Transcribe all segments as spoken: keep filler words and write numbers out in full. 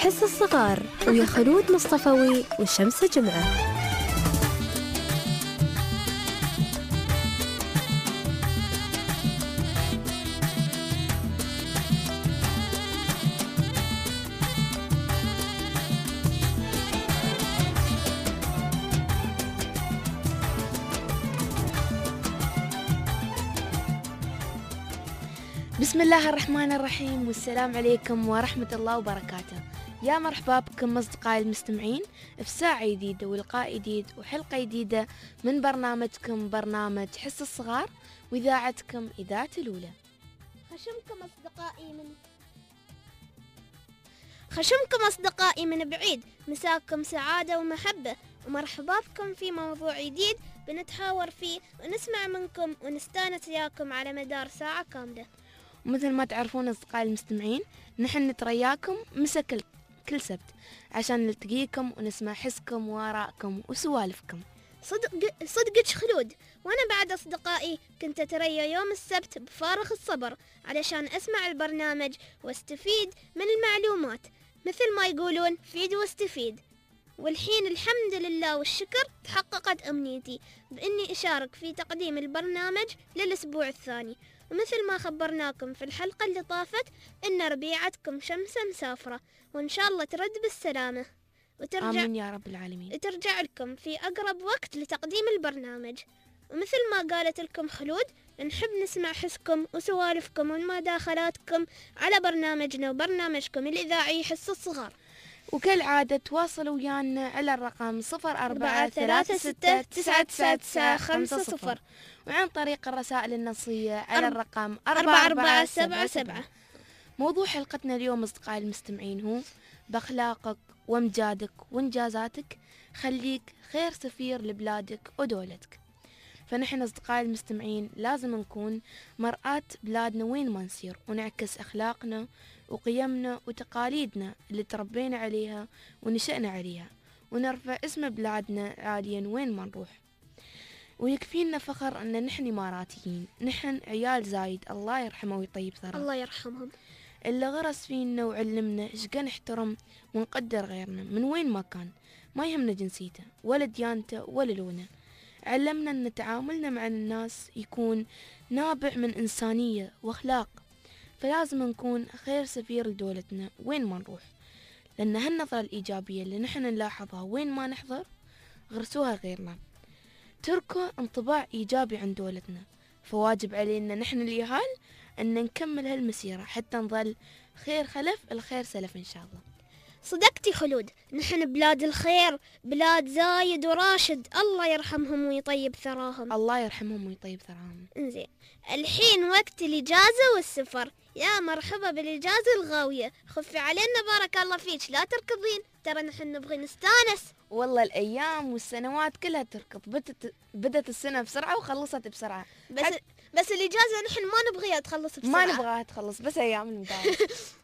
حس الصغار ويا خلود مصطفوي والشمس جمعة. بسم الله الرحمن الرحيم، والسلام عليكم ورحمة الله وبركاته. يا مرحبا بكم أصدقائي المستمعين في ساعة جديدة ولقاء جديد وحلقة جديدة من برنامجكم برنامج حس الصغار وإذاعتكم إذاعة الأولى. خشمكم أصدقائي من خشمكم أصدقائي من بعيد، مساكم سعادة ومحبة، ومرحبا بكم في موضوع جديد بنتحاور فيه ونسمع منكم ونستانس وياكم على مدار ساعة كاملة. ومثل ما تعرفون أصدقائي المستمعين، نحن نترياكم مسا كل, كل سبت عشان نلتقيكم ونسمع حسكم وآرائكم وسوالفكم. صدق صدقك خلود، وأنا بعد أصدقائي كنت أتريا يوم السبت بفارغ الصبر علشان أسمع البرنامج واستفيد من المعلومات، مثل ما يقولون فيد واستفيد. والحين الحمد لله والشكر تحققت أمنيتي بإني أشارك في تقديم البرنامج للأسبوع الثاني، ومثل ما خبرناكم في الحلقة اللي طافت إن ربيعتكم شمسة مسافرة، وإن شاء الله ترد بالسلامة وترجع آمين يا رب العالمين، ترجع لكم في أقرب وقت لتقديم البرنامج. ومثل ما قالت لكم خلود، نحب نسمع حسكم وسوالفكم ومداخلاتكم على برنامجنا وبرنامجكم الإذاعي حس الصغار. وكالعادة تواصلوا ويانا على الرقم صفر أربعة ثلاثة ستة تسعة تسعة تسعة خمسة صفر، وعن طريق الرسائل النصية على الرقم أربعة أربعة سبعة سبعة. موضوع حلقتنا اليوم أصدقائي المستمعين هو: بأخلاقك وامجادك وانجازاتك خليك خير سفير لبلادك ودولتك. فنحن أصدقائي المستمعين لازم نكون مرآة بلادنا وين ما نسير، ونعكس أخلاقنا وقيمنا وتقاليدنا اللي تربينا عليها ونشأنا عليها، ونرفع اسم بلادنا عاليا وين ما نروح. ويكفينا فخر أن نحن إماراتيين، نحن عيال زايد الله يرحمه ويطيب ثراه، الله يرحمهم، اللي غرس فينا وعلمنا إشقا نحترم ونقدر غيرنا من وين ما كان، ما يهمنا جنسيته ولا ديانته ولا لونه. علمنا أن تعاملنا مع الناس يكون نابع من إنسانية وأخلاق، فلازم نكون خير سفير لدولتنا وين ما نروح، لأن هالنظرة الإيجابية اللي نحن نلاحظها وين ما نحضر غرسوها غيرنا، تركوا انطباع إيجابي عن دولتنا. فواجب علينا نحن اليهال أن نكمل هالمسيرة حتى نظل خير خلف الخير سلف إن شاء الله. صدقتي خلود، نحن بلاد الخير، بلاد زايد وراشد الله يرحمهم ويطيب ثراهم. الله يرحمهم ويطيب ثراهم. انزين، الحين وقت الإجازة والسفر. يا مرحبا بالإجازة الغاوية، خفي علينا بارك الله فيك، لا تركضين، ترى نحن نبغي نستانس. والله الأيام والسنوات كلها تركض، بدت بدت السنة بسرعة وخلصت بسرعة. بس حت... بس الإجازة نحن ما نبغيها تخلص بسرعة، ما نبغاها تخلص، بس أيام المدارس.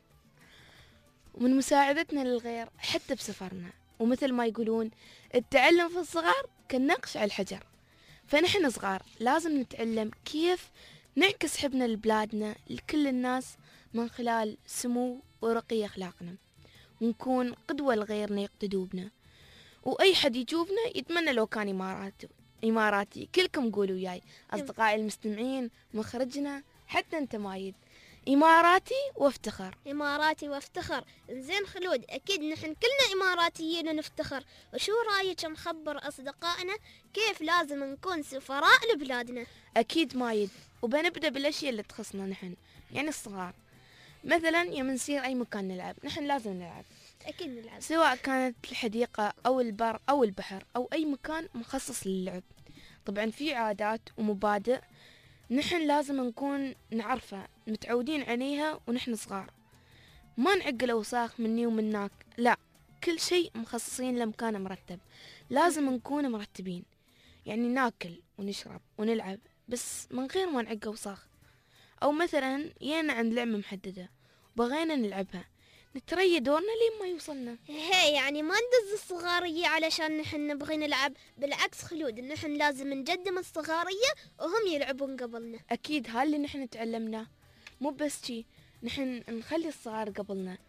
ومن مساعدتنا للغير حتى بسفرنا، ومثل ما يقولون التعلم في الصغار كالنقش على الحجر. فنحن صغار لازم نتعلم كيف نعكس حبنا لبلادنا لكل الناس من خلال سمو ورقي أخلاقنا، ونكون قدوة لغيرنا يقتدوا بنا. وأي حد يشوفنا يتمنى لو كان إماراتي إماراتي. كلكم قولوا وياي أصدقائي المستمعين، مخرجنا حتى أنت مايد، إماراتي وافتخر. إماراتي وافتخر. زين خلود، أكيد نحن كلنا إماراتيين ونفتخر، وشو رايك نخبر أصدقائنا كيف لازم نكون سفراء لبلادنا؟ أكيد مايد، وبنبدأ بالأشياء اللي تخصنا نحن، يعني الصغار. مثلا يوم نسير أي مكان نلعب، نحن لازم نلعب، أكيد نلعب، سواء كانت الحديقة أو البر أو البحر أو أي مكان مخصص للعب. طبعا في عادات ومبادئ نحن لازم نكون نعرفها متعودين عليها ونحن صغار، ما نعقل أوساخ مني ومناك، لا، كل شيء مخصصين لمكان مرتب، لازم نكون مرتبين، يعني ناكل ونشرب ونلعب بس من غير ما نعق أوساخ. أو مثلا يانا عند لعبة محددة وبغينا نلعبها، نتريى دورنا لين ما يوصلنا. هي يعني ما ندز الصغارية علشان نحن نبغي نلعب، بالعكس خلود، نحن لازم نقدم الصغارية وهم يلعبون قبلنا. أكيد هاللي نحن تعلمناه، مو بس شي نحن نخلي الصغار قبلنا،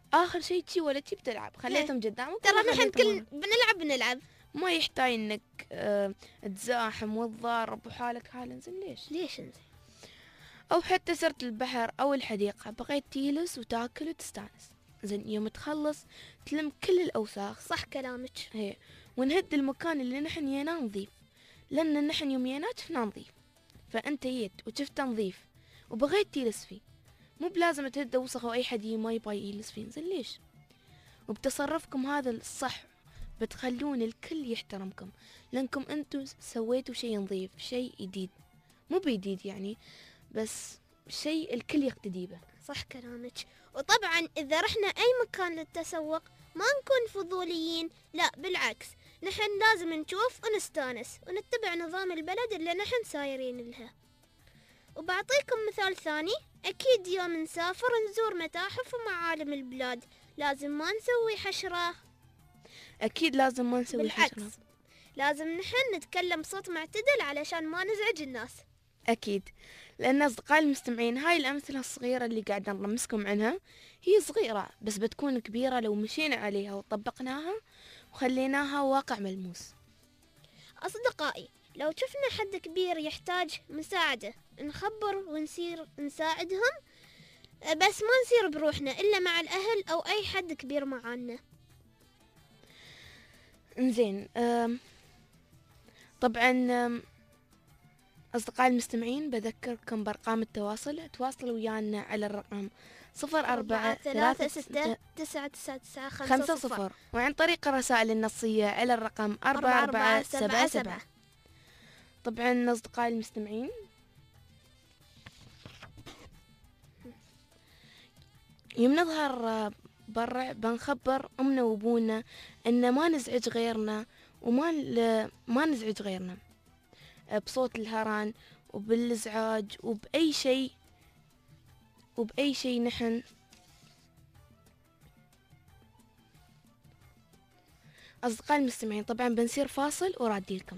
آخر شيء تشي ولا تشي بتلعب، خليتهم قدامك ترى ولا نحن خليتهم كل ورا. بنلعب بنلعب. ما يحتاج إنك آه تزاحم وتضارب وحالك حال. إنزين ليش؟ ليش انزين؟ أو حتى سرت البحر أو الحديقة، بغيت تجلس وتاكل وتستانس. زين يوم تخلص تلم كل الأوساخ، صح كلامك. هي ونهد المكان اللي نحن ينا نظيف، لأن نحن يوم ينا شفنا نظيف، فأنت جيت وشفته نظيف وبغيت تجلس فيه، مو بلازم تهد وسخ أو أي حد ما يبغى يجلس فيه. زين ليش؟ وبتصرفكم هذا الصح بتخلون الكل يحترمكم، لأنكم أنتوا سويتوا شيء نظيف، شيء جديد، مو بجديد يعني، بس شيء الكل يقتدي به. صح كلامك. وطبعا إذا رحنا أي مكان للتسوق ما نكون فضوليين، لا بالعكس، نحن لازم نشوف ونستانس ونتبع نظام البلد اللي نحن سايرين لها. وبعطيكم مثال ثاني، أكيد يوم نسافر نزور متاحف ومعالم البلاد لازم ما نسوي حشرة. أكيد لازم ما نسوي بالعكس حشرة. لازم نحن نتكلم بصوت معتدل علشان ما نزعج الناس. أكيد، لأن أصدقائي المستمعين هاي الأمثلة الصغيرة اللي قاعدة نرمسكم عنها هي صغيرة بس بتكون كبيرة لو مشينا عليها وطبقناها وخليناها واقع ملموس. أصدقائي، لو شفنا حد كبير يحتاج مساعدة نخبر ونسير نساعدهم، بس ما نسير بروحنا إلا مع الأهل أو أي حد كبير معانا. انزين أم، طبعا أم، أصدقائي المستمعين بذكركم بأرقام التواصل، تواصلوا ويانا على الرقم صفر أربعة ثلاثة ستة تسعة تسعة تسعة خمسة صفر، وعن طريق الرسائل النصية على الرقم أربعة أربعة سبعة سبعة. طبعا أصدقائي المستمعين يوم نظهر برا بنخبر أمنا وأبونا أن ما نزعج غيرنا وما ل... ما نزعج غيرنا بصوت الهران وبالإزعاج وبأي شيء وبأي شيء. نحن أصدقائي المستمعين طبعا بنصير فاصل ورادي لكم.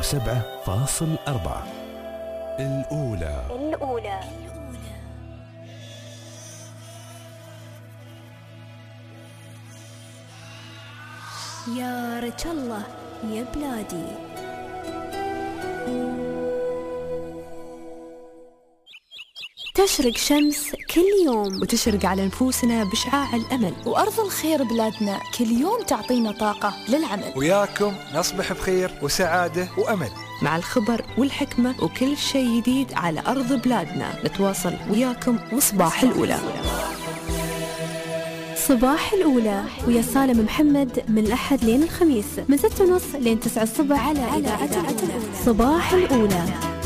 وسبعة فاصل أربعة. الأولى الأولى يا رجل الله يا بلادي. تشرق شمس كل يوم وتشرق على نفوسنا بشعاع الأمل، وأرض الخير بلادنا كل يوم تعطينا طاقة للعمل. وياكم نصبح بخير وسعادة وأمل مع الخبر والحكمة وكل شيء جديد على أرض بلادنا. نتواصل وياكم وصباح الأولى. صباح الأولى ويا سالم محمد من الأحد لين الخميس من ستة ونص لين تسعة الصبح على إذاعة الأولى. صباح الأولى.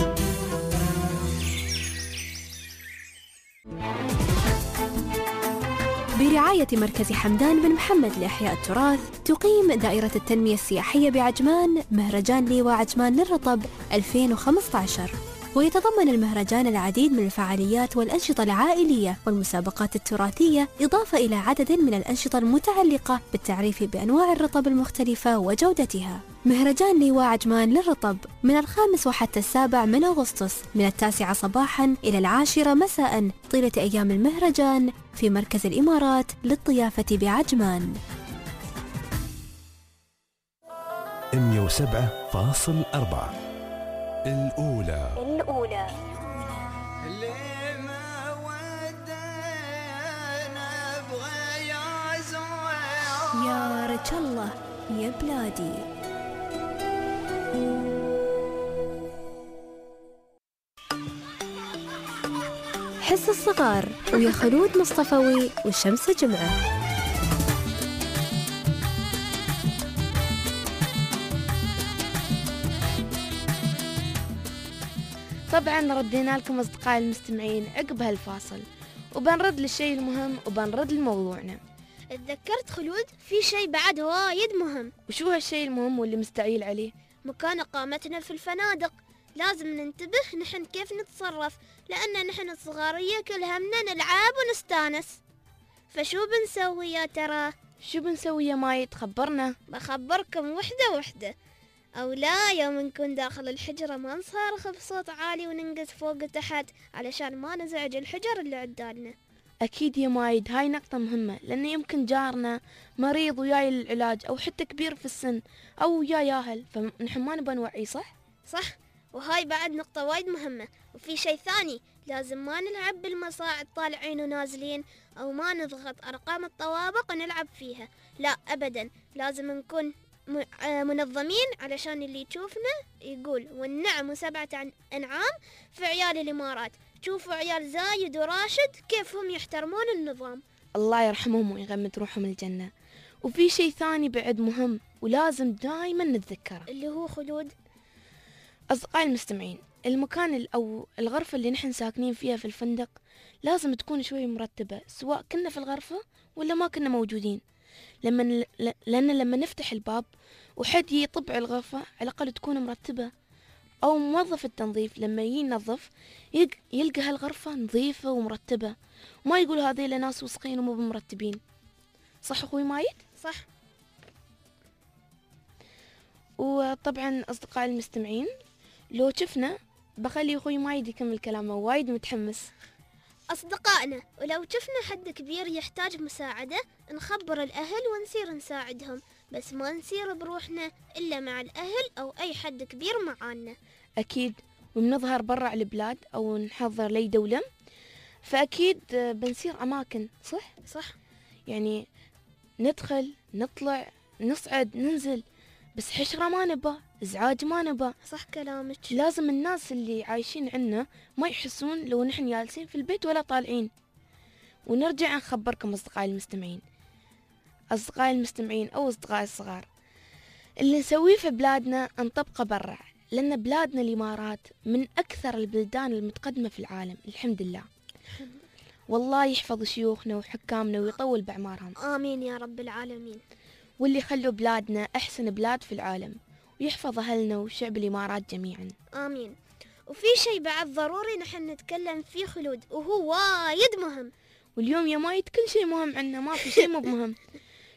برعاية مركز حمدان بن محمد لإحياء التراث، تقيم دائرة التنمية السياحية بعجمان مهرجان ليوا عجمان للرطب ألفين وخمسة عشر، ويتضمن المهرجان العديد من الفعاليات والأنشطة العائلية والمسابقات التراثية، إضافة إلى عدد من الأنشطة المتعلقة بالتعريف بأنواع الرطب المختلفة وجودتها. مهرجان ليوا عجمان للرطب من الخامس وحتى السابع من أغسطس من التاسعة صباحا إلى العاشرة مساء طيلة أيام المهرجان في مركز الإمارات للضيافة بعجمان. مية وسبعة فاصل أربعة. الأولى الأولى يا رجل الله يا بلادي. حس الصغار ويا خلود مصطفوي والشمس جمعة. طبعا ردينا لكم أصدقائي المستمعين عقب هالفاصل، وبنرد للشيء المهم وبنرد لموضوعنا. اتذكرت خلود في شيء بعد وايد مهم. وشو هالشيء المهم واللي مستعيل عليه؟ مكان إقامتنا في الفنادق. لازم ننتبه نحن كيف نتصرف، لأن نحن الصغارية كل همنا نلعب ونستانس. فشو بنسوي يا ترى؟ شو بنسوي يا ماي؟ تخبرنا. بخبركم وحدة وحدة. أو لا، يوم نكون داخل الحجرة ما نصارخ بصوت عالي وننقز فوق وتحت علشان ما نزعج الحجر اللي عدالنا. أكيد يا مايد، هاي نقطة مهمة، لأن يمكن جارنا مريض وياي للعلاج أو حتى كبير في السن أو ويا ياهل، فنحن ما نبى نوعي. صح؟ صح، وهاي بعد نقطة وايد مهمة. وفي شيء ثاني، لازم ما نلعب بالمصاعد طالعين ونازلين، أو ما نضغط أرقام الطوابق ونلعب فيها. لا أبدا، لازم نكون منظمين علشان اللي يشوفنا يقول والنعم وسبعة أنعام في عيال الإمارات. شوفوا عيال زايد وراشد كيف هم يحترمون النظام. الله يرحمهم ويغمد روحهم الجنة. وفي شيء ثاني بعد مهم ولازم دائما نتذكره، اللي هو خلود. أصدقائي المستمعين، المكان أو الغرفة اللي نحن ساكنين فيها في الفندق لازم تكون شوي مرتبة، سواء كنا في الغرفة ولا ما كنا موجودين. لما لأن لما نفتح الباب وحد يطبع الغرفة على الأقل تكون مرتبة، أو موظف التنظيف لما ينظف يلقى هالغرفة نظيفة ومرتبة، وما يقول هذه ناس وسخين ومو بمرتبين. صح أخوي مايد؟ صح. وطبعا أصدقائي المستمعين، لو شفنا بخلي أخوي مايد يكمل كلامه، وايد متحمس. أصدقائنا، ولو شفنا حد كبير يحتاج مساعدة نخبر الأهل ونسير نساعدهم، بس ما نسير بروحنا إلا مع الأهل أو أي حد كبير معانا. أكيد، وبنظهر برا البلاد أو نحضر لي دولة، فأكيد بنسير أماكن. صح؟ صح. يعني ندخل نطلع نصعد ننزل، بس حشرة ما نبى، إزعاج ما نبى. صح كلامك. لازم الناس اللي عايشين عنا ما يحسون لو نحن جالسين في البيت ولا طالعين. ونرجع نخبركم أصدقائي المستمعين أصدقائي المستمعين أو أصدقائي الصغار، اللي نسويه في بلادنا نطبقه برا، لأن بلادنا الإمارات من أكثر البلدان المتقدمة في العالم. الحمد لله. والله يحفظ شيوخنا وحكامنا ويطول بأعمارهم. آمين يا رب العالمين. واللي يخلوا بلادنا أحسن بلاد في العالم، ويحفظ أهلنا وشعب الإمارات جميعا. آمين. وفي شيء بعد ضروري نحن نتكلم فيه خلود، وهو وايد مهم. واليوم يا مايد كل شيء مهم عنا، ما في شيء مو مهم.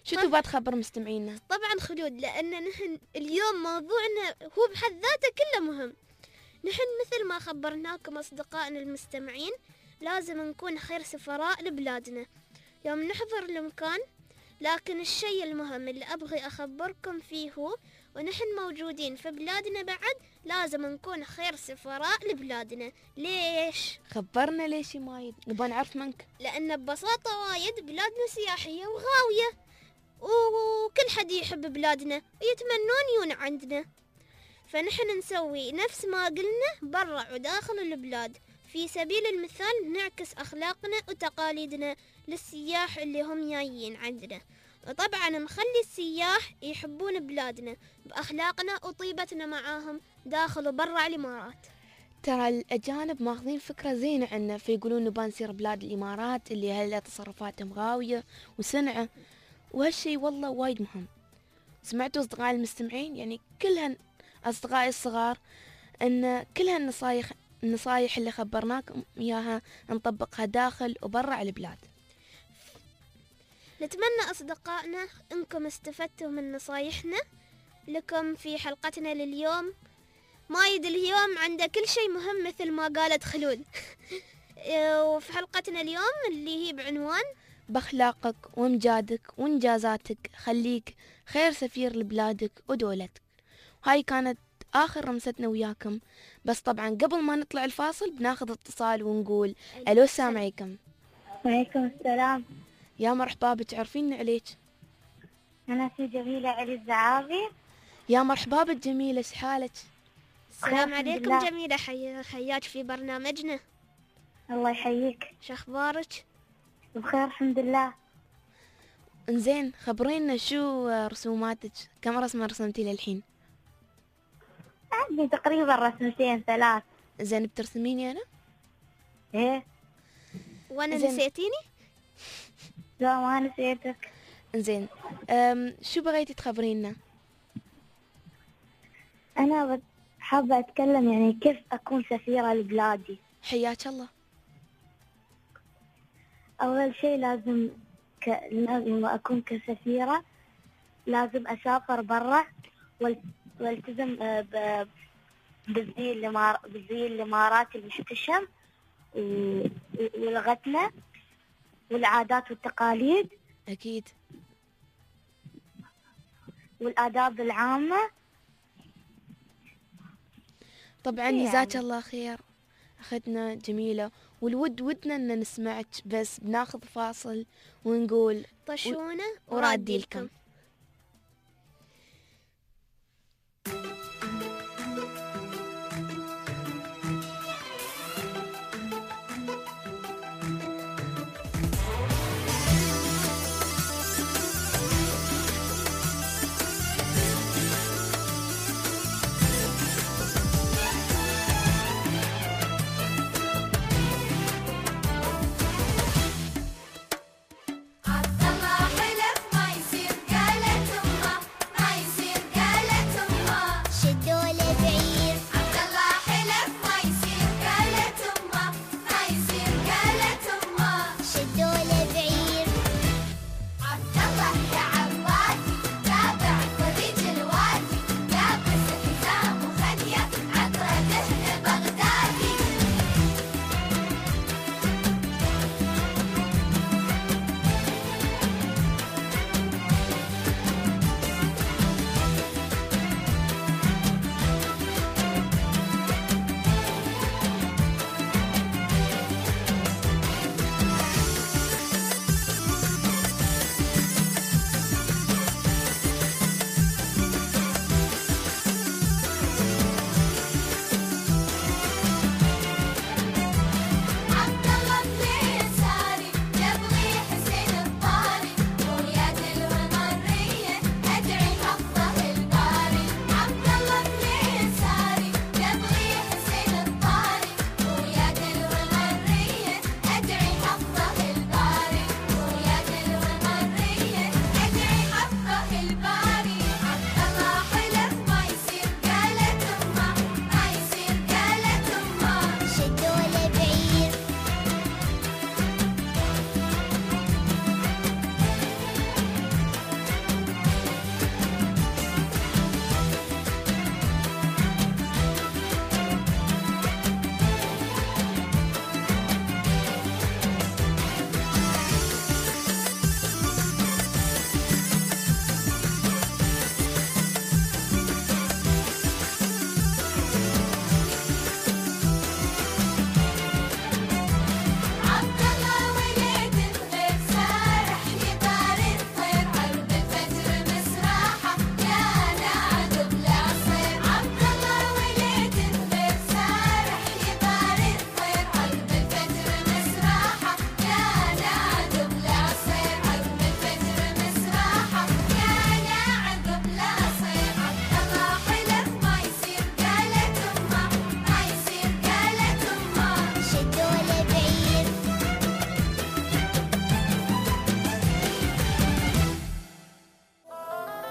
شو تبغى تخبر مستمعينا؟ طبعا خلود، لأن نحن اليوم موضوعنا هو بحد ذاته كله مهم. نحن مثل ما خبرناكم أصدقائنا المستمعين لازم نكون خير سفراء لبلادنا يوم نحضر المكان. لكن الشيء المهم اللي أبغي أخبركم فيه هو ونحن موجودين في بلادنا بعد لازم نكون خير سفراء لبلادنا. ليش؟ خبرنا ليش يا مايد، نبغى نعرف منك. لأن ببساطة وايد بلادنا سياحية وغاوية، وكل حد يحب بلادنا ويتمنون يون عندنا، فنحن نسوي نفس ما قلنا برا وداخل البلاد. في سبيل المثال نعكس أخلاقنا وتقاليدنا للسياح اللي هم جايين عندنا، وطبعا نخلي السياح يحبون بلادنا بأخلاقنا وطيبتنا معاهم داخل وبرا الإمارات. ترى الأجانب ماخذين فكرة زينة عنا، فيقولون نبغى نصير بلاد الإمارات اللي هلا تصرفاتهم غاوية وسنعة، وهالشي والله وايد مهم. سمعتوا أصدقائي المستمعين؟ يعني كلها أصدقائي الصغار أن كل هالنصايح النصايح اللي خبرناكم إياها نطبقها داخل وبرا البلاد. نتمنى أصدقائنا أنكم استفدتوا من نصايحنا لكم في حلقتنا لليوم. مايد اليوم عنده كل شيء مهم مثل ما قالت خلود. وفي حلقتنا اليوم اللي هي بعنوان بأخلاقك وامجادك وانجازاتك خليك خير سفير لبلادك ودولتك. وهاي كانت آخر رمستنا وياكم، بس طبعا قبل ما نطلع الفاصل بناخذ اتصال ونقول ألو السلام عليكم. وعليكم السلام. يا مرحبا بك، عرفيني عليك؟ أنا اسمي جميلة علي الزعابي. يا مرحبا بك جميلة، ايش حالك؟ السلام عليكم جميلة، حي... حياك في برنامجنا. الله يحييك. شو أخبارك؟ بخير الحمد لله. انزين خبرينا شو رسوماتك، كم رسمة رسمتي للحين؟ عندي تقريبا رسمتين ثلاث. زين بترسميني أنا؟ ايه. وانا زين. نسيتيني؟ لا ما نسيتك. زين شو بغيتي تخبرينا؟ انا حابة اتكلم يعني كيف اكون سفيرة لبلادي. حياك الله. اول شيء لازم ك... لازم اكون كسفيرة لازم اسافر برا وال... والتزم ب... بالزي الإمار... بالزي الاماراتي المحتشم و... ولغتنا والعادات والتقاليد أكيد، والآداب العامة. طبعا يعني. جزاك الله خير أختنا جميلة، والود ودنا أن نسمعك، بس بناخذ فاصل ونقول طشونا ورادي لكم. عبد الله حلف ما يصير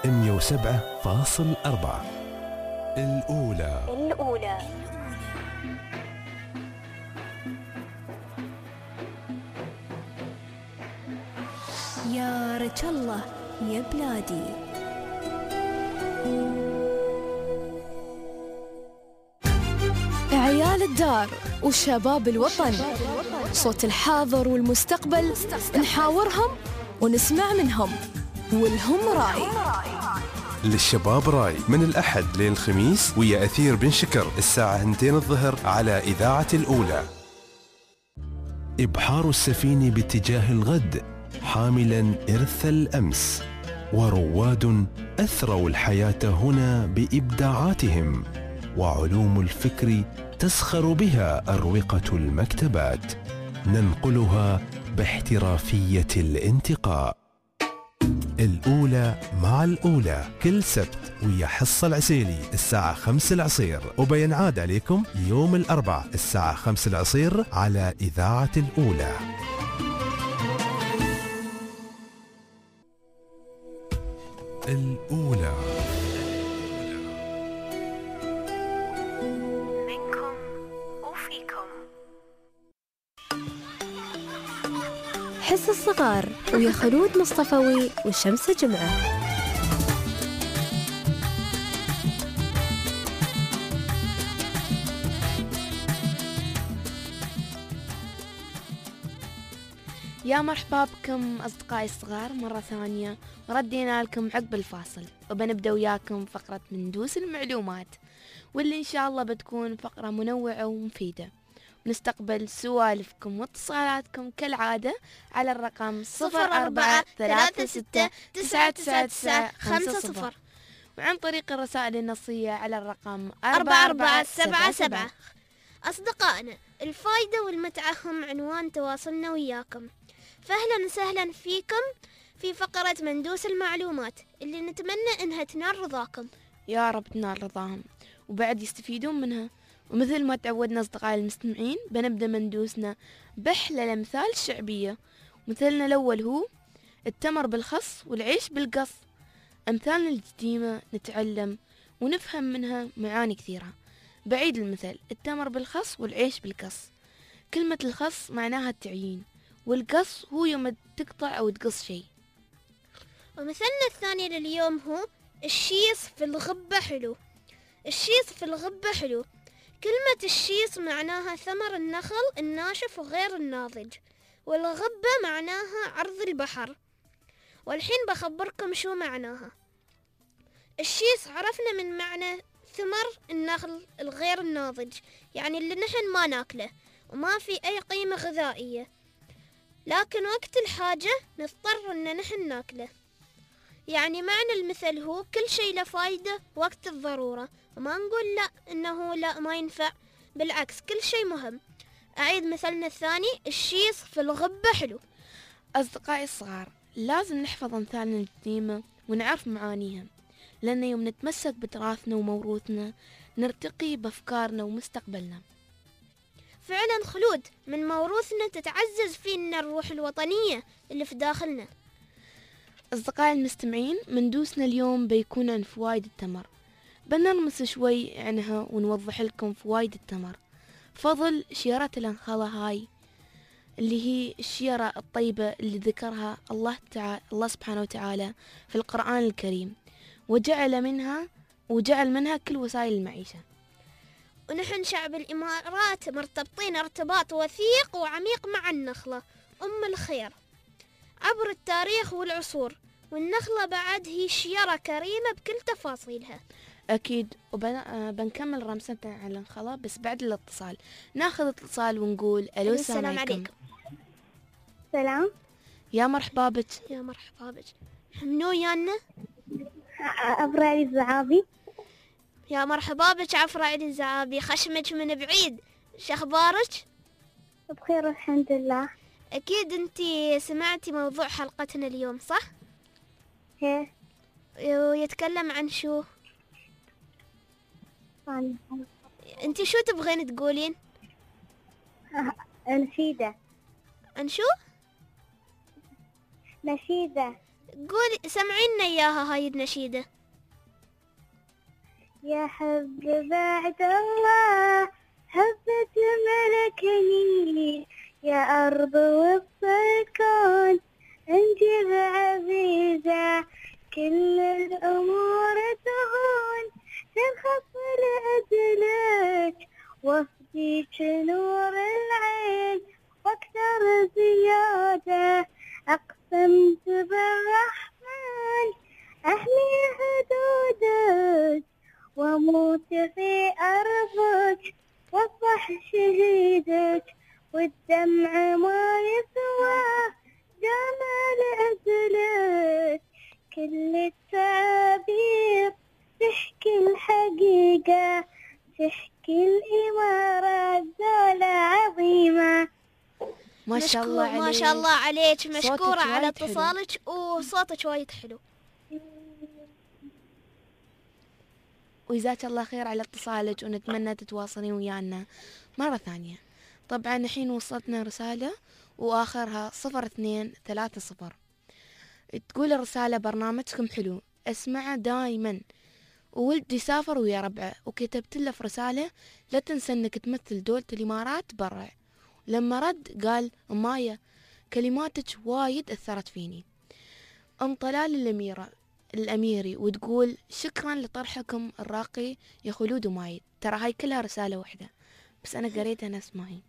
مية وسبعة فاصل أربعة الأولى الأولى يا رجل الله يا بلادي. عيال الدار وشباب الوطن، صوت الحاضر والمستقبل، نحاورهم ونسمع منهم، والهم راي. للشباب راي من الأحد للخميس ويا أثير بن شكر الساعة اثنتين الظهر على إذاعة الأولى. إبحار السفينة باتجاه الغد حاملا إرث الأمس، ورواد أثروا الحياة هنا بإبداعاتهم، وعلوم الفكر تسخر بها أروقة المكتبات، ننقلها باحترافية الانتقاء. الأولى مع الأولى كل سبت ويا حصة العسيلي الساعة خمس العصير، وبين عاد عليكم يوم الأربع الساعة خمس العصير على إذاعة الأولى. الأولى منكم وفيكم. حس الصغار ويا خلود مصطفوي وشمس جمعة. يا مرحبا بكم أصدقائي الصغار مرة ثانية، وردينا لكم عقب الفاصل، وبنبدأ وياكم فقرة مندوس المعلومات، واللي إن شاء الله بتكون فقرة منوعة ومفيدة. نستقبل سوالفكم واتصالاتكم كالعادة على الرقم صفر أربعة ثلاثة ستة تسعة تسعة تسعة خمسة صفر، وعن طريق الرسائل النصية على الرقم أربعة أربعة سبعة سبعة. أصدقائنا، الفائدة والمتعة هم عنوان تواصلنا وياكم، فأهلا وسهلا فيكم في فقرة مندوس المعلومات اللي نتمنى إنها تنال رضاكم. يا رب تنال رضاهم وبعد يستفيدون منها. ومثل ما تعودنا أصدقائي المستمعين، بنبدأ مندوسنا بأحلى الأمثال الشعبية. مثلنا الأول هو التمر بالخص والعيش بالقص. أمثالنا القديمة نتعلم ونفهم منها معاني كثيرة. بعيد المثل، التمر بالخص والعيش بالقص. كلمة الخص معناها التعيين، والقص هو يوم تقطع أو تقص شيء. ومثلنا الثاني لليوم هو الشيص في الغبة حلو. الشيص في الغبة حلو، كلمة الشيص معناها ثمر النخل الناشف وغير الناضج، والغبة معناها عرض البحر. والحين بخبركم شو معناها. الشيص عرفنا من معنى ثمر النخل الغير الناضج، يعني اللي نحن ما ناكله وما في أي قيمة غذائية، لكن وقت الحاجة نضطر إن نحن ناكله. يعني معنى المثل هو كل شيء له فايدة وقت الضرورة، وما نقول لا إنه لا ما ينفع، بالعكس كل شيء مهم. أعيد مثلنا الثاني، الشيص في الغبة حلو. أصدقائي الصغار، لازم نحفظ أمثالنا القديمة ونعرف معانيها، لأن يوم نتمسك بتراثنا وموروثنا نرتقي بأفكارنا ومستقبلنا. فعلا خلود، من موروثنا تتعزز فينا الروح الوطنية اللي في داخلنا. أصدقائي المستمعين، مندوسنا اليوم بيكون عن فوائد التمر. بنرمس شوي عنها ونوضح لكم فوائد التمر، فضل شيرة الأنخالة هاي اللي هي الشيرة الطيبة اللي ذكرها الله تعالى الله سبحانه وتعالى في القرآن الكريم، وجعل منها وجعل منها كل وسائل المعيشة. ونحن شعب الإمارات مرتبطين ارتباط وثيق وعميق مع النخلة أم الخير عبر التاريخ والعصور، والنخلة بعد هي شيرة كريمة بكل تفاصيلها. أكيد، وبنكمل رمستنا على النخلة بس بعد الاتصال. ناخذ اتصال ونقول ألو، السلام عليكم. سلام. يا مرحبا بك. يا مرحبا بك. منو يانا؟ أبرار الزعابي. يا مرحبا بك عفراء الزعابي، خشمك من بعيد، شخبارك؟ بخير الحمد لله. أكيد أنتي سمعتي موضوع حلقتنا اليوم صح؟ هي. ويتكلم عن شو؟ عن أنتي شو تبغين تقولين؟ نشيدة. عن شو؟ نشيدة. قولي سمعينا إياها هاي النشيدة. يا حب بعد الله حبة ملكني، يا أرض وسط الكون انت عزيزة، كل الأمور تهون تنخف لأجلك، وفديك نور العين واكثر زيادة، أقسمت بالرحمن أحمي حدودك، وأموت في أرضك واصبح شهيدك، والدمع ما يسوى جمال أجلك، كل التعابير تحكي الحقيقة، تحكي الإمارة دولة عظيمة. ما شاء الله عليك. ما شاء الله عليك، مشكورة على وايد حلو. اتصالك وصوتك وايد حلو. وجزاك الله خير على اتصالك، ونتمنى تتواصلين ويانا مرة ثانية. طبعا الحين وصلتنا رسالة وآخرها صفر اثنين ثلاثة صفر، تقول الرسالة: برنامجكم حلو، أسمعه دايما، وولدي سافر ويا ربعه، وكتبت له في رسالة: لا تنسى انك تمثل دولة الإمارات برا. لما رد قال: أمايا كلماتك وايد أثرت فيني. أم طلال الأميرة الأميري، وتقول: شكرا لطرحكم الراقي يا خلود ومايد. ترى هاي كلها رسالة واحدة، بس أنا قريتها نفس ما هي.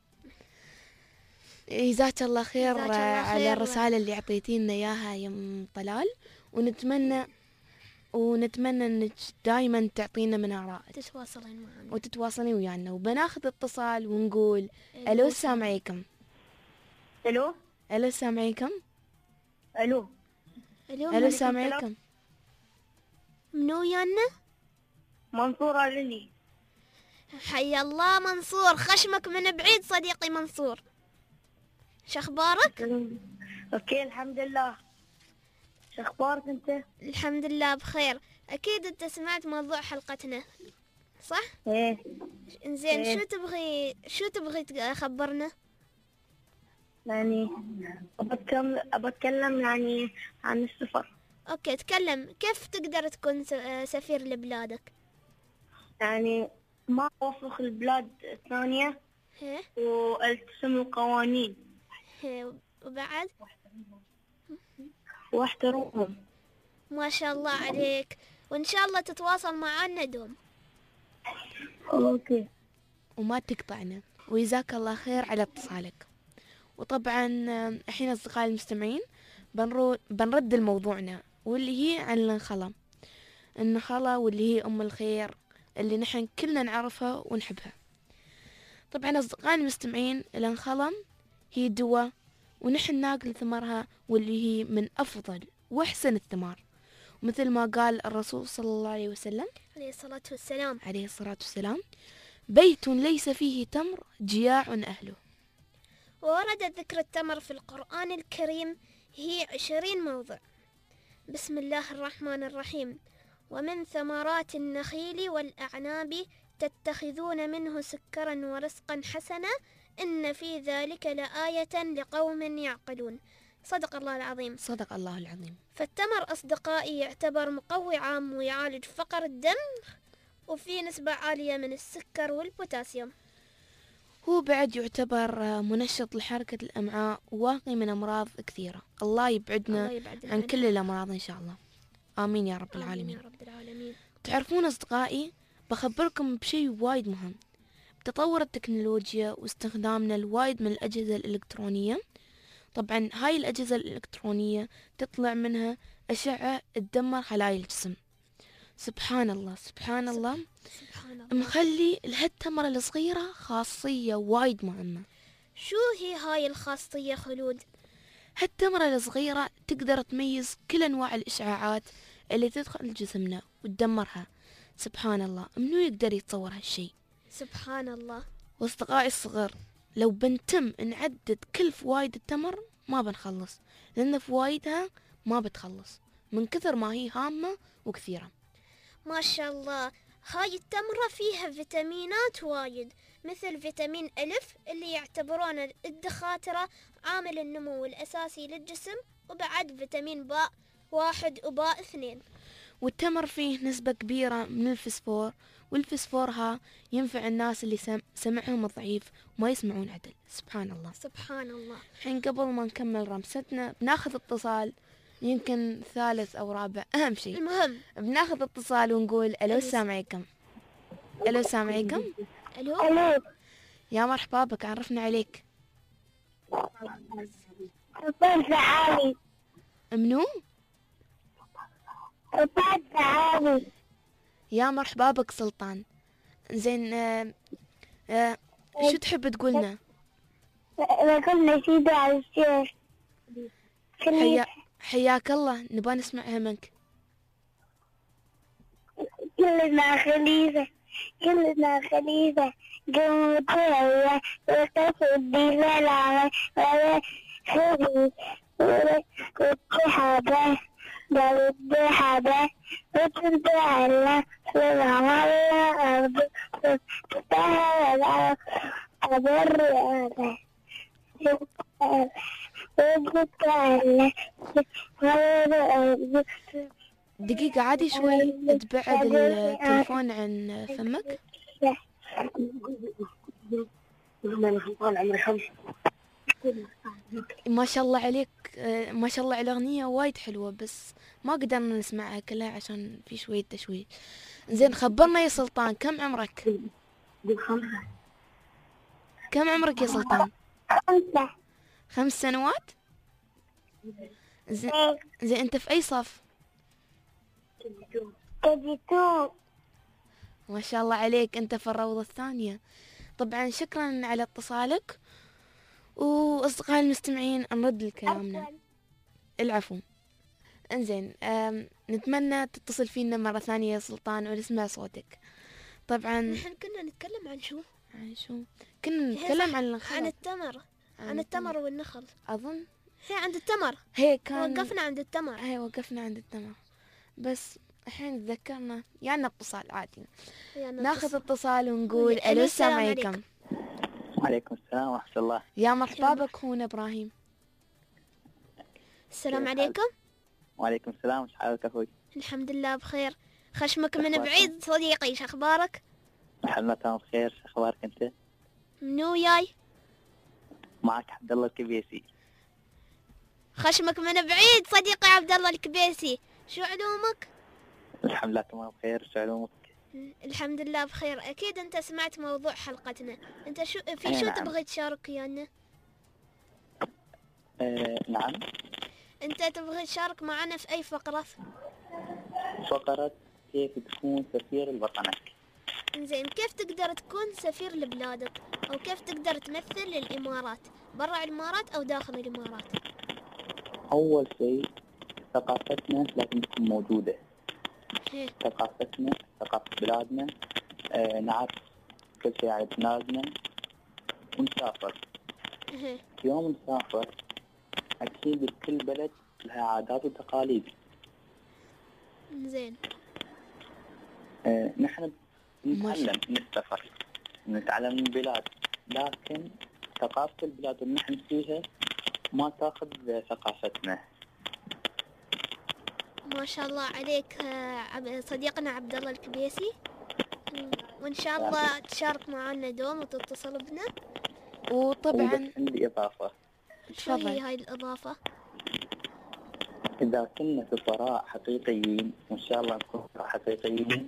جزاك الله خير جزاك الله على خير. الرسالة اللي أعطيتينا إياها يا أم طلال، ونتمنى ونتمنى انك دائما تعطينا من آرائك تتواصلين معنا وتتواصلين ويانا. وبناخذ اتصال ونقول: الو السلام عليكم. ألو الو السلام عليكم. ألو الو الو السلام عليكم. منو ويانا؟ منصور علي. حي الله منصور، خشمك من بعيد صديقي منصور. شخبارك؟ أوكي الحمد لله. شخبارك أنت؟ الحمد لله بخير. أكيد أنت سمعت موضوع حلقتنا صح؟ إيه. إنزين إيه. شو تبغي شو تبغي تخبرنا؟ يعني أبتكلم أبتكلم يعني عن السفر. أوكي تكلم. كيف تقدر تكون س- سفير لبلادك؟ يعني ما أوفق البلاد الثانية هي والتزم القوانين هي وبعد واحترمهم. ما شاء الله عليك، وإن شاء الله تتواصل معنا دوم. أوكي. وما تقطعنا، وجزاك الله خير على اتصالك. وطبعا الحين أصدقائي المستمعين بنرو... بنرد لموضوعنا، واللي هي عن النخلة. النخلة واللي هي أم الخير اللي نحن كلنا نعرفها ونحبها. طبعا أصدقائي المستمعين، النخلة هي دواء، ونحن ناكل ثمرها، واللي هي من أفضل وأحسن الثمار، مثل ما قال الرسول صلى الله عليه وسلم عليه الصلاة والسلام. عليه الصلاة والسلام: بيت ليس فيه تمر جياع أهله. وورد ذكر التمر في القرآن الكريم هي عشرين موضع. بسم الله الرحمن الرحيم: ومن ثمرات النخيل والأعناب تتخذون منه سكرا ورزقا حسنا إن في ذلك لآية لقوم يعقلون. صدق الله العظيم. صدق الله العظيم. فالتمر أصدقائي يعتبر مقوي عام ويعالج فقر الدم، وفي نسبة عالية من السكر والبوتاسيوم. هو بعد يعتبر منشط لحركة الأمعاء، وواقي من أمراض كثيرة. الله يبعدنا الله يبعدنا عن عنها. كل الأمراض إن شاء الله. آمين يا رب آمين العالمين. يا رب العالمين. تعرفون أصدقائي، بخبركم بشيء وايد مهم. بتطور التكنولوجيا واستخدامنا الوايد من الأجهزة الإلكترونية. طبعا هاي الأجهزة الإلكترونية تطلع منها أشعة تدمر خلايا الجسم. سبحان الله سبحان الله. سبحان الله. مخلي لهالتمرة الصغيرة خاصية وايد مهمة. شو هي هاي الخاصية خلود؟ هالتمرة الصغيرة تقدر تميز كل أنواع الإشعاعات اللي تدخل جسمنا وتدمرها. سبحان الله، منو يقدر يتصور هالشي؟ سبحان الله. واصدقائي الصغار، لو بنتم نعدد كل فوايد التمر ما بنخلص، لأن فوايدها ما بتخلص من كثر ما هي هامة وكثيرة. ما شاء الله. هاي التمرة فيها فيتامينات وايد، مثل فيتامين ألف اللي يعتبرونه الدكاترة عامل النمو الأساسي للجسم، وبعد فيتامين باء واحد وباء اثنين. والتمر فيه نسبة كبيرة من الفسفور، والفسفور ها ينفع الناس اللي سم... سمعهم ضعيف وما يسمعون عدل. سبحان الله. سبحان الله. الحين قبل ما نكمل رمستنا بناخذ اتصال، يمكن ثالث أو رابع، أهم شيء المهم بناخذ اتصال ونقول ألو السلام عليكم. ألو السلام عليكم. الو. ألو. يا مرحبا بك، عرفنا عليك. سلطان سعادي. منو؟ سلطان سعادي. يا مرحبا بك سلطان. زين آه آه شو تحب تقولنا؟ بقول نشيدة على الشيخ. حيا حياك الله، نبغى نسمعها منك. كلنا خليفة كلنا خليفة قوم طلع وقف الدين العمل ولا خلي والتحابة دار التحابة وتنتهى الله سلام الأرض تتهى الأرض أبر هذا وتتهى الله دقيقة عادي شوي تبعد التلفون عن فمك. ما شاء الله عليك، ما شاء الله على الأغنية وايد حلوة، بس ما قدرنا نسمعها كلها عشان في شوية تشويش. زين خبرنا يا سلطان، كم عمرك؟ كم عمرك يا سلطان؟ خمسة. خمس سنوات؟ زين زين أنت في أي صف؟ كجيتو. ما شاء الله عليك، أنت في الروضة الثانية. طبعا شكرا على اتصالك، وأصدقائي المستمعين نرد لكلامنا. العفو. انزين نتمنى تتصل فينا مرة ثانية يا سلطان ونسمع صوتك. طبعا نحن كنا نتكلم عن شو؟ عن شو؟ كنا نتكلم عن النخل. عن التمر. عن, عن التمر والنخل أظن. هي عند التمر. هي كان وقفنا عند التمر. هي وقفنا عند التمر، بس الحين تذكرنا يعني اتصال عادي. يعني ناخذ اتصال ونقول ألو السلام عليكم. وعليكم السلام ورحمة الله. يا مرحبا بك، هنا إبراهيم. السلام عليكم. وعليكم السلام، وش حالك أخوي؟ الحمد لله بخير. خشمك من بعيد صديقي، شو أخبارك؟ الحمد لله تمام بخير، شو أخبارك أنت؟ منو جاي؟ معك عبد الله الكبيسي. خشمك من بعيد صديقي عبد الله الكبيسي، شو علومك؟ الحمد لله تمام بخير، شو علومك؟ الحمد لله بخير. أكيد أنت سمعت موضوع حلقتنا، أنت شو في أي شو نعم. تبغي تشارك ويانا؟ آه نعم. أنت تبغي تشارك معنا في أي فقرة؟ فقرة كيف تكون سفير لوطنك. إنزين، كيف تقدر تكون سفير لبلادك، أو كيف تقدر تمثل الإمارات برا الإمارات أو داخل الإمارات؟ أول شيء ثقافتنا لازم تكون موجودة. هي. ثقافتنا، ثقافة بلادنا، آه نعرف كل شيء عن بلادنا ونسافر. هي. يوم نسافر أكيد كل بلد لها عادات وتقاليد. إنزين. آه نحن نتعلم من السفر، نتعلم من البلاد، لكن ثقافة البلاد اللي نحن فيها ما تاخذ ثقافتنا. ما شاء الله عليك صديقنا عبد الله الكبيسي، وإن شاء الله تشارك معنا دوم وتتصل بنا. وطبعا عندي إضافة. شو هي هاي الإضافة؟ إذا كنا سفراء حقيقيين، وإن شاء الله نكون سفراء حقيقيين،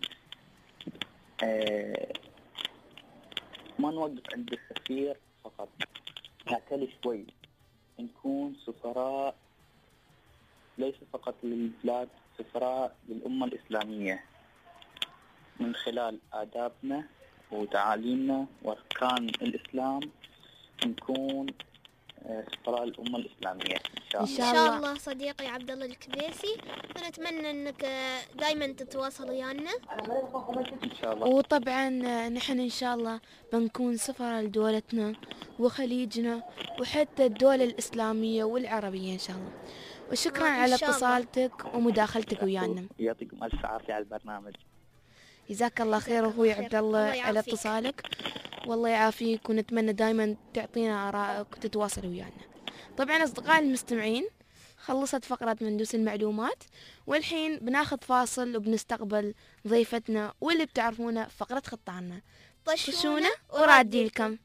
آه ما نوقف عند السفير فقط، نعتلي شوي، نكون سفراء ليس فقط للبلاد، سفراء للأمة الإسلامية، من خلال آدابنا وتعاليمنا وأركان الإسلام نكون سفراء الأمة الإسلامية إن شاء الله. إن شاء الله صديقي عبد الله الكبيسي، ونتمنى أنك دائما تتواصل ويانا إن شاء الله. وطبعا نحن إن شاء الله بنكون سفراء لدولتنا وخليجنا وحتى الدول الإسلامية والعربية إن شاء الله. وشكرا على اتصالتك ومداخلتك ويانا. يعطيكم ألف عافية على البرنامج. جزاك الله خير أخوي عبد الله على اتصالك، والله يعافيك، ونتمنى دائما تعطينا آرائك وتتواصل ويانا. طبعا أصدقائي المستمعين، خلصت فقرة مندوس المعلومات، والحين بناخذ فاصل وبنستقبل ضيفتنا واللي بتعرفونه فقرة خطانا. طشونا ورادي لكم.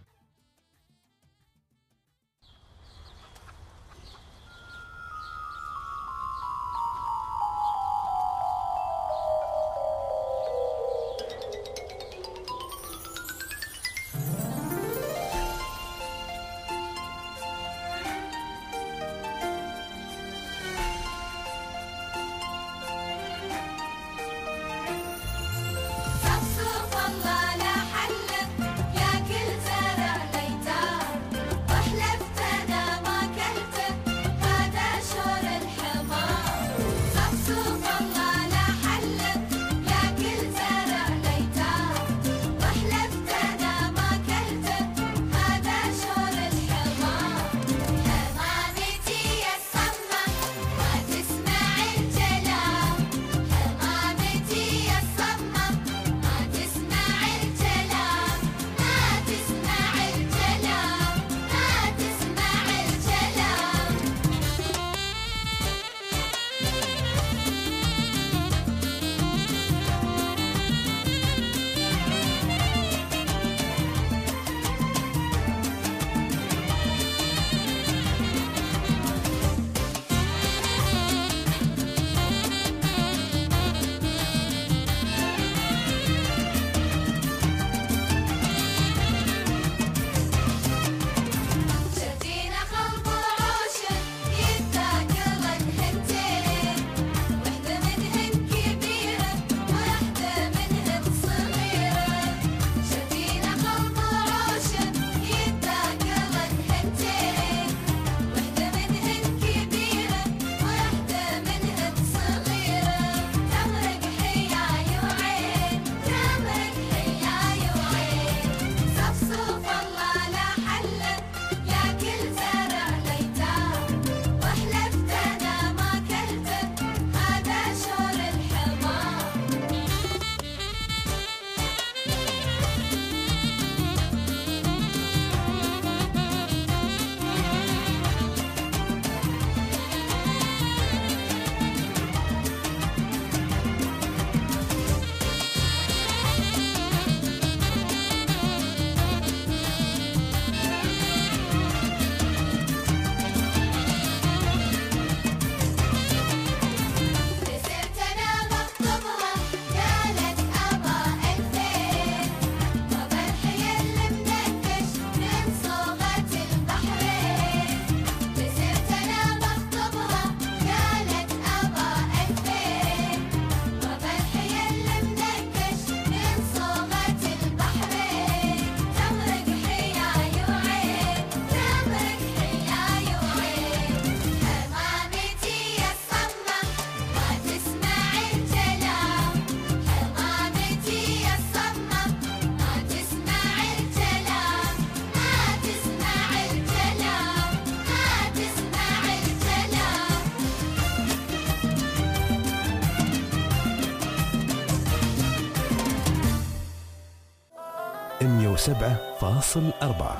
مئة وسبعة فاصل أربعة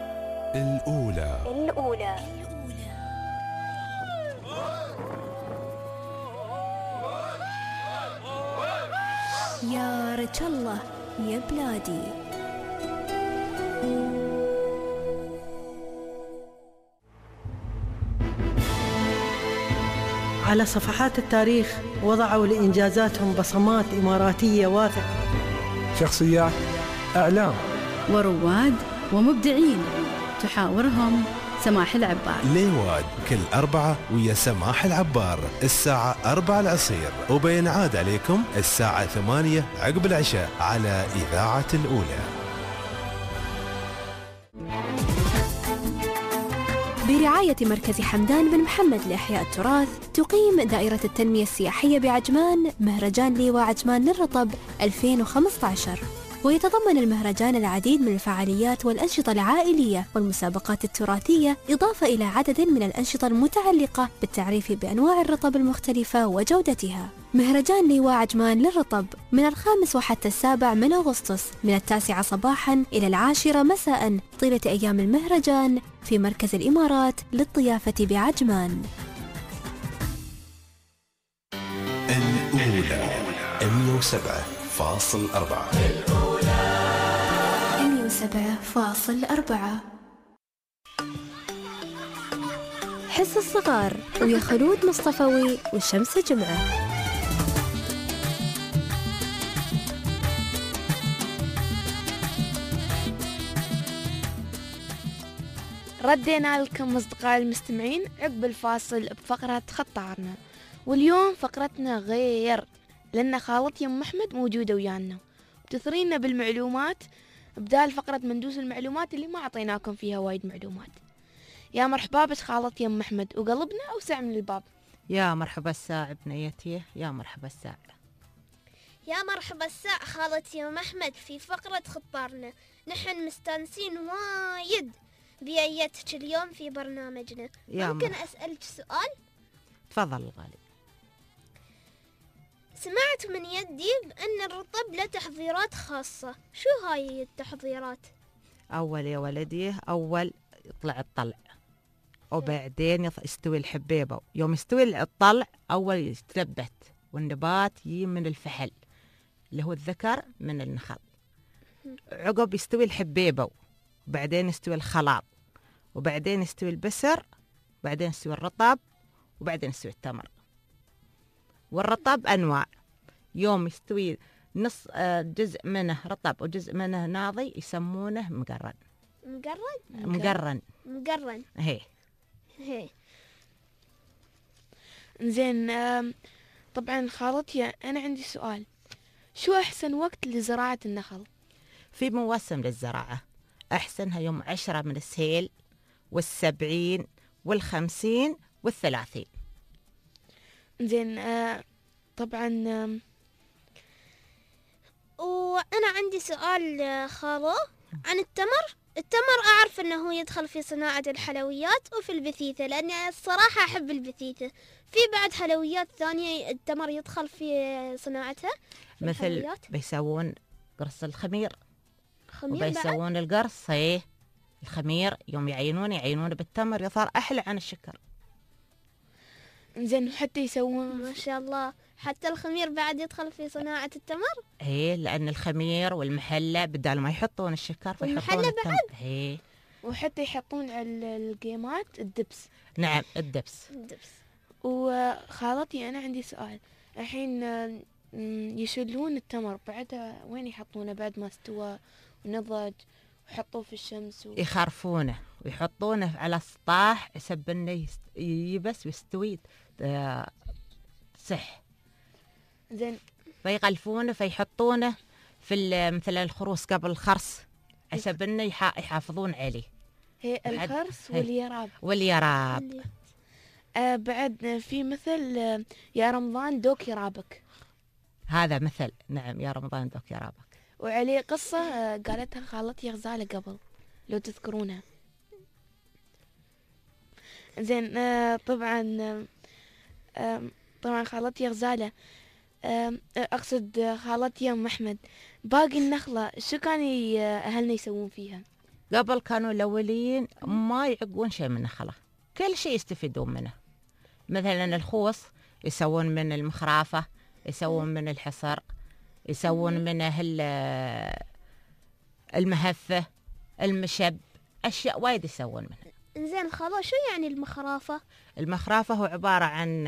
الأولى الأولى يا رجل الله يا بلادي. على صفحات التاريخ وضعوا لإنجازاتهم بصمات إماراتية واثقة. شخصيات، أعلام، ورواد ومبدعين تحاورهم سماح العبار. ليواد كل أربعة ويا سماح العبار الساعة أربعة العصير، وبينعاد عليكم الساعة ثمانية عقب العشاء على إذاعة الأولى. برعاية مركز حمدان بن محمد لإحياء التراث، تقيم دائرة التنمية السياحية بعجمان مهرجان ليوا عجمان للرطب ألفين وخمسة عشر، ويتضمن المهرجان العديد من الفعاليات والأنشطة العائلية والمسابقات التراثية، إضافة إلى عدد من الأنشطة المتعلقة بالتعريف بأنواع الرطب المختلفة وجودتها. مهرجان ليوا عجمان للرطب من الخامس وحتى السابع من أغسطس، من التاسعة صباحا إلى العاشرة مساء طيلة أيام المهرجان في مركز الإمارات للضيافة بعجمان. الأولى مية وسبعة فاصل أربعة مية وسبعة فاصل أربعة. حس الصغار ويا خلود مصطفوي والشمس جمعة. ردينا لكم أصدقائي المستمعين عقب الفاصل بفقرة خطارنا، واليوم فقرتنا غير لأن خالتي أم أحمد موجودة ويانا بتثرينا بالمعلومات بدال فقرة مندوس المعلومات اللي ما عطيناكم فيها وايد معلومات. يا مرحبا بس خالتي أم أحمد، وقلبنا أوسع من الباب. يا مرحبا الساعة بنيتي، يا مرحبا الساعة. يا مرحبا الساعة خالتي أم أحمد في فقرة خطارنا. نحن مستانسين وايد بأيتك اليوم في برنامجنا. ممكن مرحب. أسألك سؤال؟ تفضل الغالي. سمعت من يدي بأن الرطب له تحضيرات خاصة، شو هاي التحضيرات؟ أول يا ولدي أول يطلع الطلع وبعدين يستوي الحبيبة. يوم يستوي الطلع أول يتلبت والنبات يجي من الفحل اللي هو الذكر من النخل. عقب يستوي الحبيبة وبعدين يستوي الخلاط وبعدين يستوي البسر وبعدين يستوي الرطب وبعدين يستوي التمر. والرطب أنواع، يوم يستوي نص جزء منه رطب وجزء منه ناضي يسمونه مقرن. مقرن؟ مقرن مقرن هي هي. زين، طبعا خالتي أنا عندي سؤال، شو أحسن وقت لزراعة النخل؟ في موسم للزراعة أحسنها يوم عشرة من السيل والسبعين والخمسين والثلاثين. زين، آه طبعا آه وأنا عندي سؤال خالو عن التمر. التمر أعرف أنه يدخل في صناعة الحلويات وفي البثيثة، لأني الصراحة أحب البثيثة. في بعد حلويات ثانية التمر يدخل في صناعتها، في مثل الحلويات؟ بيسوون قرص الخمير، خمير وبيسوون القرص. ايه الخمير يوم يعينون يعينون بالتمر يصير أحلى عن الشكر. زين، حتى يسوون ما شاء الله حتى الخمير بعد يدخل في صناعة التمر. ايه لأن الخمير والمحلى بدال ما يحطون الشكر فيحطون التمر. بعد ايه وحتى يحطون على القيمات الدبس. نعم الدبس. الدبس. وخالتي أنا عندي سؤال، الحين يشلون التمر بعدها وين يحطونه بعد ما استوى ونضج ويحطوه في الشمس و... يخرفونه ويحطونه على السطاح يسب انه يبس ويستوي صح. زين، فيغلفونه فيحطونه في مثل الخروس قبل الخرس يسب انه يحافظون عليه. هي الخرس واليراب. واليراب آه بعد في مثل آه يا رمضان دوك يرابك. هذا مثل نعم يا رمضان دوك يرابك. وعليه قصة آه قالتها خالتي غزالة قبل لو تذكرونها. زين، آه طبعا آه طبعا خالتي غزالة آه أقصد خالتي أم أحمد، باقي النخلة شو كان أهلنا يسوون فيها؟ قبل كانوا الأولين ما يعقون شيء من النخلة، كل شيء يستفيدون منه. مثلا الخوص يسوون من المخرافة، يسوون من الحصر، يسوون منه المهفة، المشب، أشياء وايد يسوون منها. إنزين خلاص، شو يعني المخرافة؟ المخرافة هو عبارة عن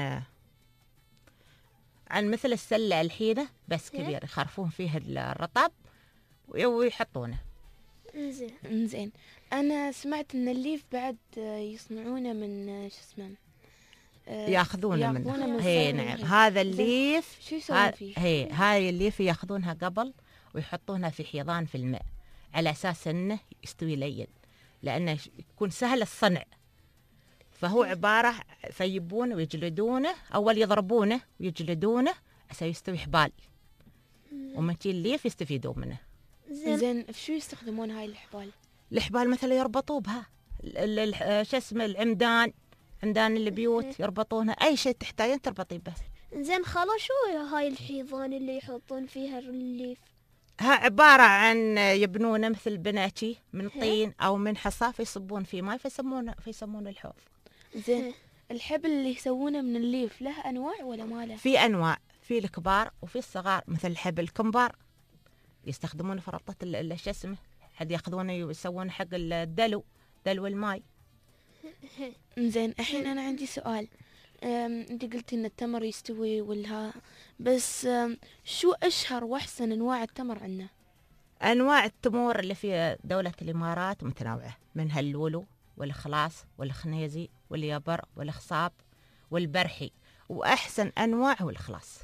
عن مثل السلة الحينة بس كبير يخرفون فيه الرطب ويحطونه. إنزين إنزين أنا سمعت إن الليف بعد يصنعونه من شو اسمه، ياخذونه منه. هي نعم، هذا الليف شو يسوون فيه؟ هي هاي الليف ياخذونها قبل ويحطونها في حيضان في الماء على أساس إنه يستوي لين، لأنه يكون سهل الصنع. فهو عبارة فيبونه ويجلدونه، أول يضربونه ويجلدونه عشان يستوي حبال، ومن تي الليف يستفيدون منه. زين، شو يستخدمون هاي الحبال؟ الحبال مثلا يربطوا بها شو اسمه العمدان، عمدان البيوت يربطونها، أي شيء تحتاجين تربطي به. زين خلاص، شو هاي الحيضان اللي يحطون فيها الليف؟ ها عبارة عن يبنونه مثل بناتي من طين أو من حصى، فيصبون فيه ماء فيسمونه فيسمونه الحوض. زين، الحبل اللي يسوونه من الليف له أنواع ولا ما له؟ في أنواع، في الكبار وفي الصغار، مثل حب الكمبار يستخدمونه في ربطة ال- شو اسمه، حد ياخذونه يسوون حق الدلو، دلو الماي. زين الحين انا عندي سؤال. أم، انت قلت ان التمر يستوي والها، بس أم، شو اشهر واحسن انواع التمر عندنا؟ انواع التمور اللي في دولة الامارات متنوعة، منها اللولو والخلاص والخنيزي واليابر والخصاب والبرحي، واحسن انواع هو الخلاص.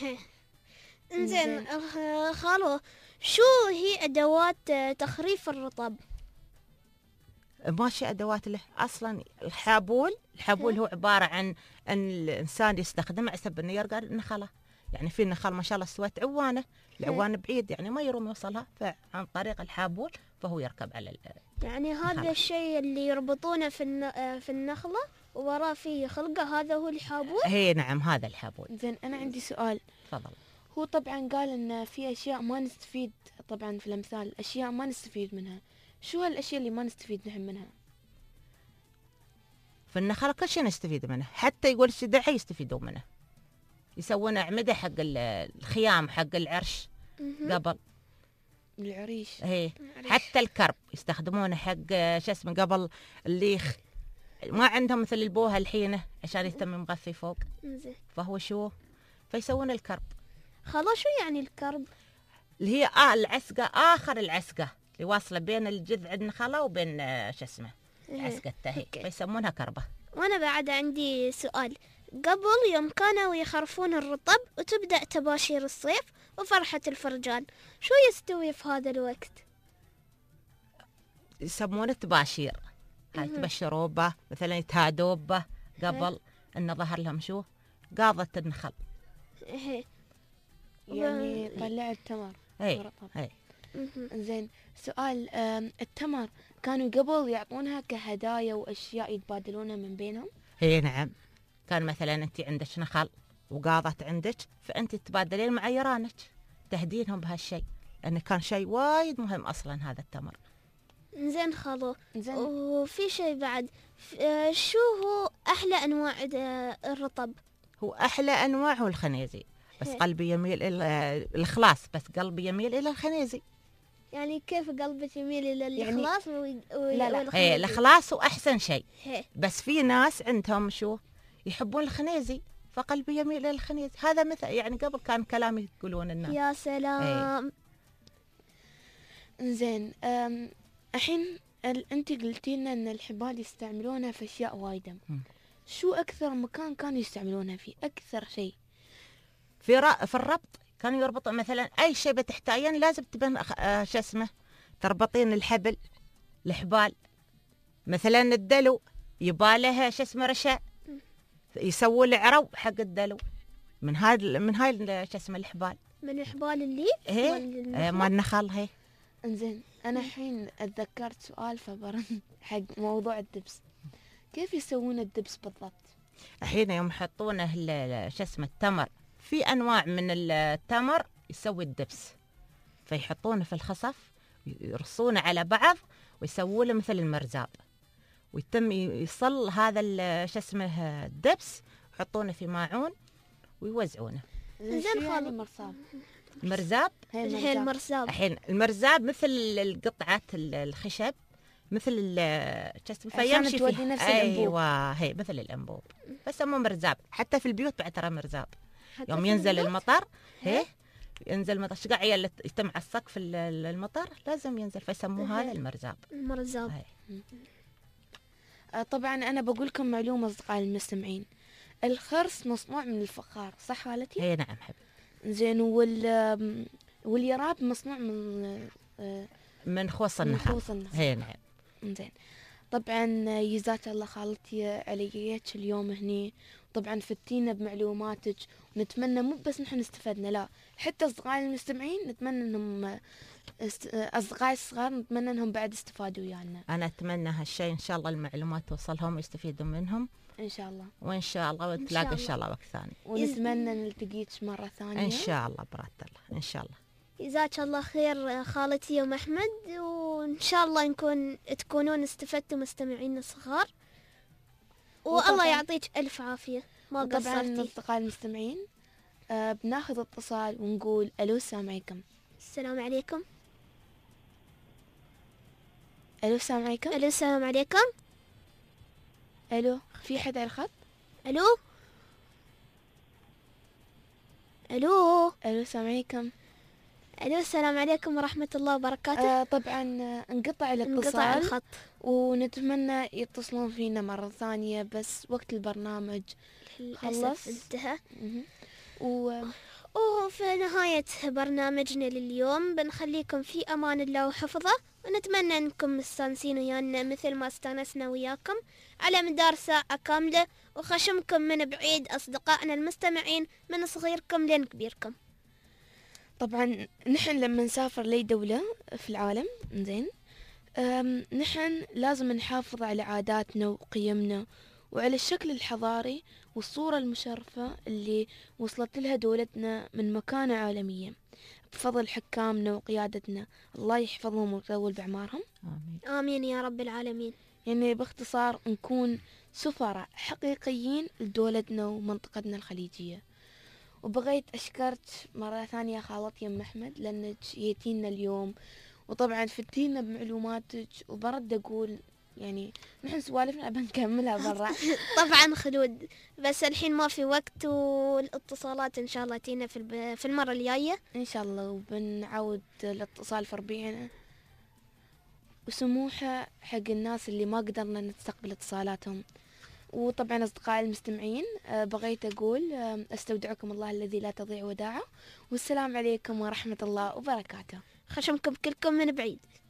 انزين آه، خالو، شو هي ادوات آه، تخريف الرطب؟ ماشي ادوات له اصلا. الحابول، الحابول هو عباره عن ان الانسان يستخدمه على سبب انه يرقى النخله. يعني في النخل ما شاء الله استوت عوانه، العوان بعيد يعني ما يروم يوصلها، فعن طريق الحابول فهو يركب على ال- يعني هذا النخلة. الشيء اللي يربطونه في الن- آه، في النخلة ووراه فيه خلقة، هذا هو الحابول؟ هي نعم هذا الحابول. زين انا عندي سؤال. تفضل. هو طبعا قال ان في اشياء ما نستفيد، طبعا في الامثال اشياء ما نستفيد منها، شو هالاشياء اللي ما نستفيد نحن منها؟ في النخله كل شيء نستفيد منه، حتى يقول السداعي يستفيدون منه، يسوون اعمده حق ال- الخيام حق العرش قبل. العريش. هي حتى الكرب يستخدمونه حق شو اسمه قبل الليخ، ما عندهم مثل البوهه الحينه عشان يتم مغثي فوق، انزين فهو شو فيسوون الكرب. خلاص، شو يعني الكرب؟ اللي هي آه العسقه، اخر العسقه اللي واصله بين الجذع النخله وبين آه شو اسمه العسقه هي، فيسمونها كربه. وانا بعد عندي سؤال. قبل يوم كانوا يخرفون الرطب وتبدأ تباشير الصيف وفرحة الفرجان، شو يستوي في هذا الوقت؟ يسمونه تباشير. هاي مهم. تبشروا به، مثلا يتهادوا به قبل انه ظهر لهم شو قاضة النخل. إيه. يعني طلع التمر. اي ورطب. اي زين سؤال. أم، التمر كانوا قبل يعطونها كهدايا واشياء يتبادلونها من بينهم؟ هي نعم. كان مثلا انت عندك نخل وقاضت عندك، فانت تتبادلين مع جيرانك تهدينهم بهالشيء، لانه كان شيء وايد مهم اصلا هذا التمر. زين خالو، زين. وفي شيء بعد، ف- آه، شو هو أحلى أنواع د- الرطب؟ هو احلى انواع هو الخنيزي، بس هي. قلبي يميل الى الخلاص، بس قلبي يميل الى الخنيزي. يعني كيف قلبك يميل إلى يعني- الإخلاص و... و... لا لا. والخنزير؟ ايه الخلاص هو احسن شيء، هي. بس في ناس عندهم شو يحبون الخنيزي، فقلبي يميل الى الخنيزي. هذا مثل يعني قبل كان كلامي يقولون الناس. يا سلام. زين أم، الحين ال- انت قلتي لنا ان الحبال يستعملونها في اشياء وايده، مم. شو اكثر مكان كانوا يستعملونها فيه اكثر شيء؟ في ر... في الربط كانوا يربطوا مثلا اي شيء بتحتاجين لازم تبين أخ- آه شو اسمه تربطين الحبل، الحبال مثلا الدلو يباله شو اسمه رشا، يسووا له عرو حق الدلو من هاي من هاي ال- شو اسمه الحبال. من حبال الليف؟ هي مال آه، مال النخل. هي انزين انا الحين اتذكرت سؤال فبرن حق موضوع الدبس، كيف يسوون الدبس بالضبط؟ الحين يوم يحطونه ال- ال- شو اسمه التمر، في انواع من التمر يسوي الدبس، فيحطونه في الخصف يرصونه على بعض ويسووا له مثل المرزاب، ويتم يصل هذا ال- شو اسمه الدبس، يحطونه في ماعون ويوزعونه. زين زين شو يعني خالد. مرصاب؟ المرزاب هي هي المرصاب. المرساب. الحين المرزاب مثل القطعة ال- الخشب، مثل ال- شو اسمه عشان فيمشي تودي فيه. نفس الأنبوب. ايوه هي مثل الانبوب، بس يسموه مرزاب. حتى في البيوت بعد ترى مرزاب. حتى يوم في ينزل البيوت؟ المطر هي ينزل المطر، شقع عيال يتم على السقف ال- ال- المطر لازم ينزل، فيسموه هذا المرزاب. المرزاب. هاي. آه، طبعا انا بقول لكم معلومه اصدقائي المستمعين، الخرس مصنوع من الفخار صح خالتي؟ هي نعم حبيبي. زين وال آم، واليراب مصنوع من آه، من خوص من النخل. خوص النخل. هي نعم. زين طبعا جزاك الله خالتي عليك اليوم هني، طبعا فتينا بمعلوماتك، ونتمنى مو بس نحن استفدنا، لا حتى اصدقائي المستمعين نتمنى انهم است- اصدقائي الصغار نتمنى انهم بعد استفادوا ويانا انا اتمنى هالشيء ان شاء الله المعلومات توصلهم ويستفيدوا منهم ان شاء الله، وان شاء الله شاء ونتلاقى ان الله. شاء الله وقت ثاني ونتمنى نلتقيك مره ثانيه ان شاء الله برات الله ان شاء الله. جزاك الله خير خالتي ام احمد، وان شاء الله نكون تكونون استفدتوا مستمعين الصغار، والله وطبعاً- يعطيك الف عافيه ما طبعا قصرتي. اصدقائي المستمعين آه بناخذ اتصال ونقول ألو السلام عليكم. السلام عليكم. ألو السلام عليكم. ألو السلام عليكم. ألو في حد على الخط؟ ألو ألو ألو السلام عليكم. ألو السلام عليكم ورحمة الله وبركاته. آه طبعا انقطع الاتصال، انقطع الخط، ونتمنى يتصلون فينا مرة ثانية، بس وقت البرنامج خلص انتهى. و... وفي نهاية برنامجنا لليوم بنخليكم في أمان الله وحفظه، ونتمنى أنكم مستانسين ويانا مثل ما استانسنا وياكم على مدار ساعة كاملة، وخشمكم من بعيد أصدقائنا المستمعين من صغيركم لين كبيركم. طبعا نحن لما نسافر لأي دولة في العالم زين نحن لازم نحافظ على عاداتنا وقيمنا وعلى الشكل الحضاري والصورة المشرفة اللي وصلت لها دولتنا من مكانة عالمية بفضل حكامنا وقيادتنا، الله يحفظهم ويطول بعمارهم. آمين. آمين يا رب العالمين. يعني باختصار نكون سفراء حقيقيين لدولتنا ومنطقتنا الخليجية. وبغيت أشكرك مرة ثانية خالتي أم أحمد لأنك جيتينا اليوم، وطبعا فتينا بمعلوماتك، وبرد أقول يعني نحن سوالفنا بنكملها برا. طبعا خلود، بس الحين ما في وقت، والاتصالات إن شاء الله تينا في في المرة الجاية إن شاء الله، وبنعود الاتصال في ربيعنا وسموحة حق الناس اللي ما قدرنا نستقبل اتصالاتهم. وطبعا أصدقائي المستمعين بغيت أقول أستودعكم الله الذي لا تضيع وداعه، والسلام عليكم ورحمة الله وبركاته. خشمكم كلكم من بعيد.